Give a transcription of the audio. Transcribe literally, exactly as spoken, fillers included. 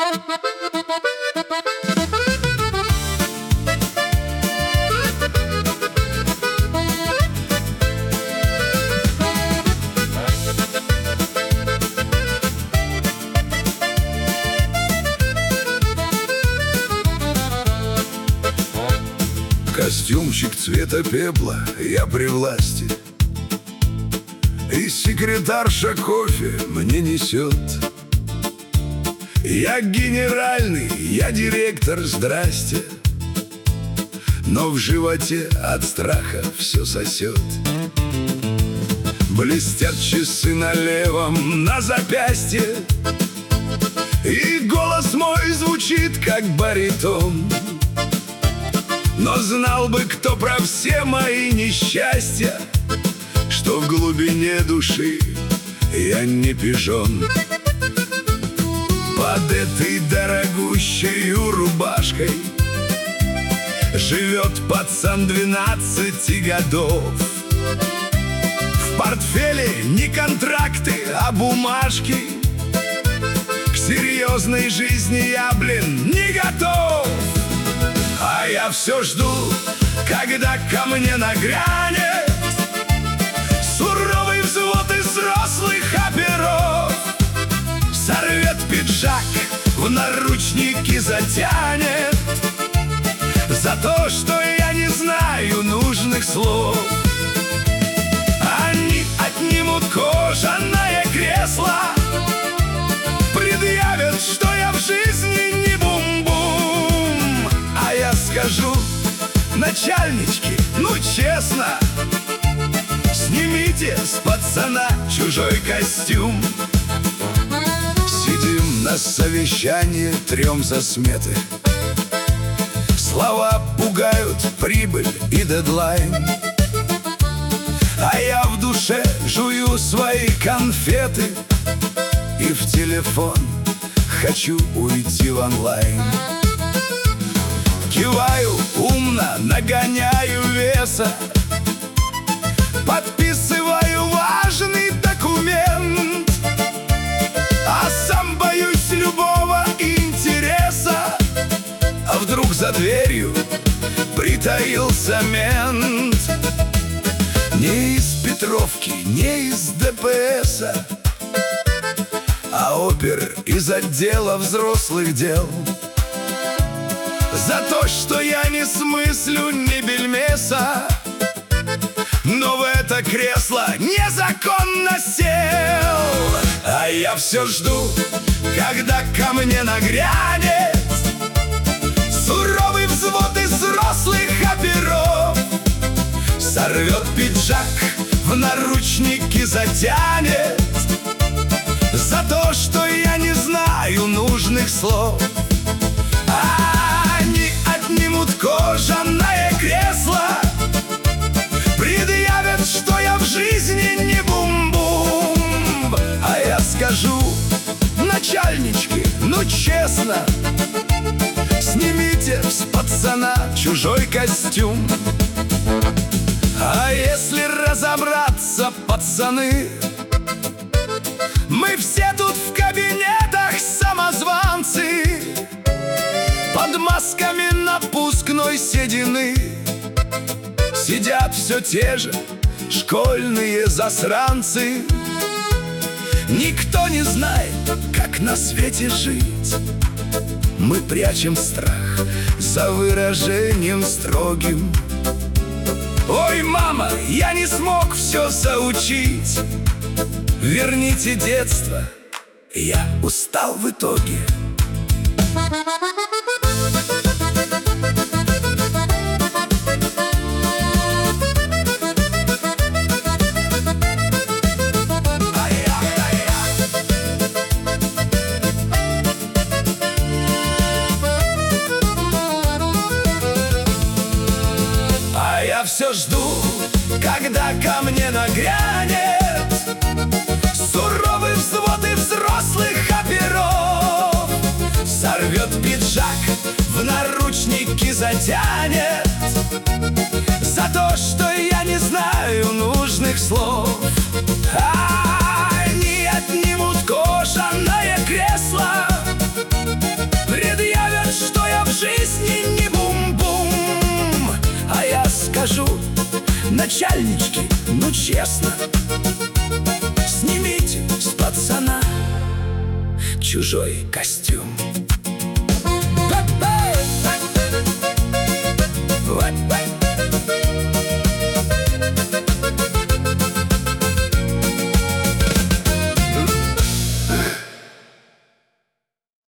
Костюмчик цвета пепла, я при власти, и секретарша кофе мне несет. Я генеральный, я директор, здрасте, но в животе от страха все сосет. Блестят часы на левом, на запястье, и голос мой звучит как баритон. Но знал бы кто про все мои несчастья, что в глубине души я не пижон. Под этой дорогущей рубашкой живет пацан двенадцати годов. В портфеле не контракты, а бумажки. К серьезной жизни я, блин, не готов. А я все жду, когда ко мне нагрянет суровый взвод из взрослых оперов. Сорвет пиджак, в наручники затянет за то, что я не знаю нужных слов. Они отнимут кожаное кресло, предъявят, что я в жизни не бум-бум. А я скажу: начальнички, ну честно, снимите с пацана чужой костюм. Сидим на совещании, трем за сметы. Слова пугают, прибыль и дедлайн. А я в душе жую свои конфеты и в телефон хочу уйти в онлайн. Киваю умно, нагоняю веса, подписываю важный документ, а сам боюсь любого интереса. А вдруг за дверью притаился мент? Не из Петровки, не из ДПСа, а опер из отдела взрослых дел. За то, что я не смыслю ни бельмеса, но в это кресло незаконно сел. А я все жду, когда ко мне нагрянет суровый взвод из взрослых оперов. Сорвет пиджак, в наручники затянет за то, что я не знаю нужных слов. Они отнимут кожаное кресло, предъявят, что я в жизни не бум-бум. А я скажу: начальнички, ну честно, снимите с пацана чужой костюм. А если разобраться, пацаны, мы все тут в кабинетах самозванцы, под масками напускной седины сидят все те же школьные засранцы. Никто не знает, как на свете жить. Мы прячем страх за выражением строгим. Ой, мама, я не смог все заучить. Верните детство, я устал в итоге. Я все жду, когда ко мне нагрянет суровый взвод из взрослых оперов. Сорвет пиджак, в наручники затянет за то, что я не знаю нужных слов. Они отнимут кожаное кресло, скажу: начальнички, ну честно, снимите с пацана чужой костюм.